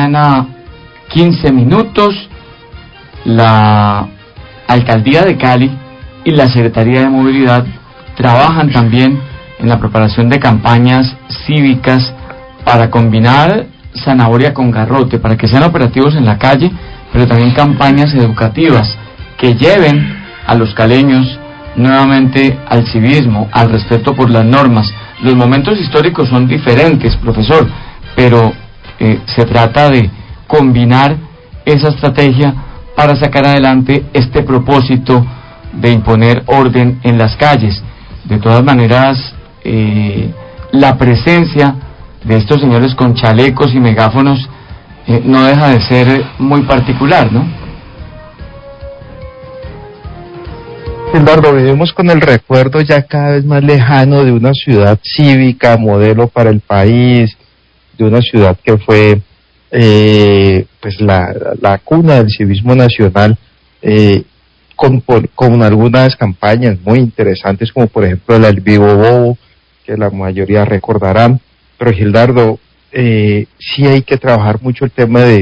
mañana, 15 minutos. La Alcaldía de Cali y la Secretaría de Movilidad trabajan también en la preparación de campañas cívicas para combinar zanahoria con garrote, para que sean operativos en la calle, pero también campañas educativas que lleven a los caleños nuevamente al civismo, al respeto por las normas. Los momentos históricos son diferentes, profesor, pero se trata de combinar esa estrategia para sacar adelante este propósito de imponer orden en las calles. De todas maneras, la presencia de estos señores con chalecos y megáfonos no deja de ser muy particular, ¿no? Eduardo, vivimos con el recuerdo ya cada vez más lejano de una ciudad cívica, modelo para el país, de una ciudad que fue pues la cuna del civismo nacional, con algunas campañas muy interesantes, como por ejemplo la del Vivo Bobo, que la mayoría recordarán. Pero Gildardo, sí hay que trabajar mucho el tema de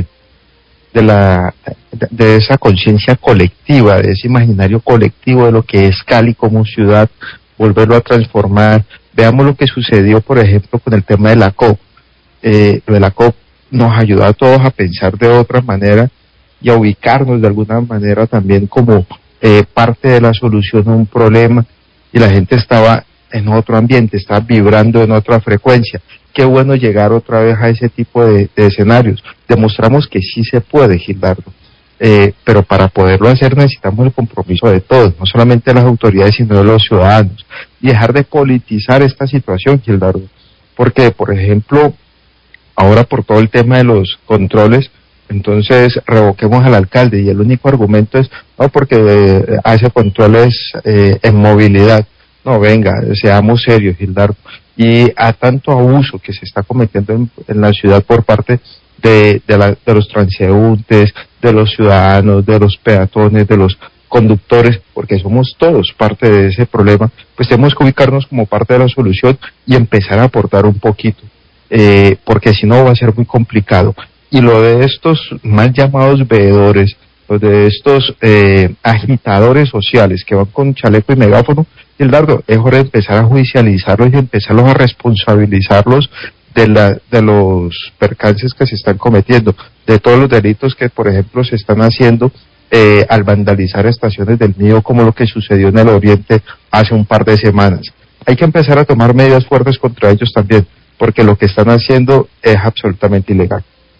esa conciencia colectiva, de ese imaginario colectivo de lo que es Cali como ciudad, volverlo a transformar. Veamos lo que sucedió, por ejemplo, con el tema de la COP. Lo de la COP nos ayudó a todos a pensar de otra manera y a ubicarnos de alguna manera también como parte de la solución a un problema, y la gente estaba en otro ambiente, estaba vibrando en otra frecuencia. Qué bueno llegar otra vez a ese tipo de escenarios. Demostramos que sí se puede, Gildardo, pero para poderlo hacer necesitamos el compromiso de todos, no solamente de las autoridades, sino de los ciudadanos, y dejar de politizar esta situación, Gildardo, porque, por ejemplo, ahora por todo el tema de los controles, entonces revoquemos al alcalde, y el único argumento es, no, porque hace controles en movilidad. No, venga, seamos serios, Gildardo. Y a tanto abuso que se está cometiendo en la ciudad por parte de los transeúntes, de los ciudadanos, de los peatones, de los conductores, porque somos todos parte de ese problema, pues tenemos que ubicarnos como parte de la solución y empezar a aportar un poquito, porque si no va a ser muy complicado. Y lo de estos mal llamados veedores, los de estos agitadores sociales que van con chaleco y megáfono, Gildardo, es hora de empezar a judicializarlos y empezarlos a responsabilizarlos de los percances que se están cometiendo, de todos los delitos que, por ejemplo, se están haciendo al vandalizar estaciones del MIO, como lo que sucedió en el Oriente hace un par de semanas. Hay que empezar a tomar medidas fuertes contra ellos también, porque lo que están haciendo es absolutamente ilegal.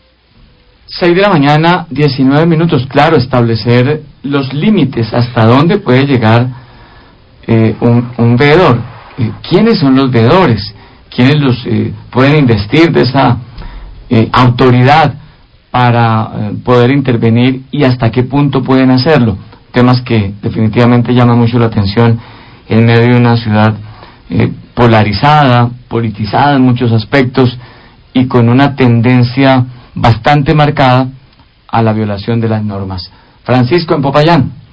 6 de la mañana, 19 minutos. Claro, establecer los límites, hasta dónde puede llegar un veedor. ¿Quiénes son los veedores? ¿Quiénes los pueden investir de esa autoridad para poder intervenir, y hasta qué punto pueden hacerlo? Temas que definitivamente llaman mucho la atención en medio de una ciudad polarizada, politizada en muchos aspectos, y con una tendencia bastante marcada a la violación de las normas. Francisco, en Popayán.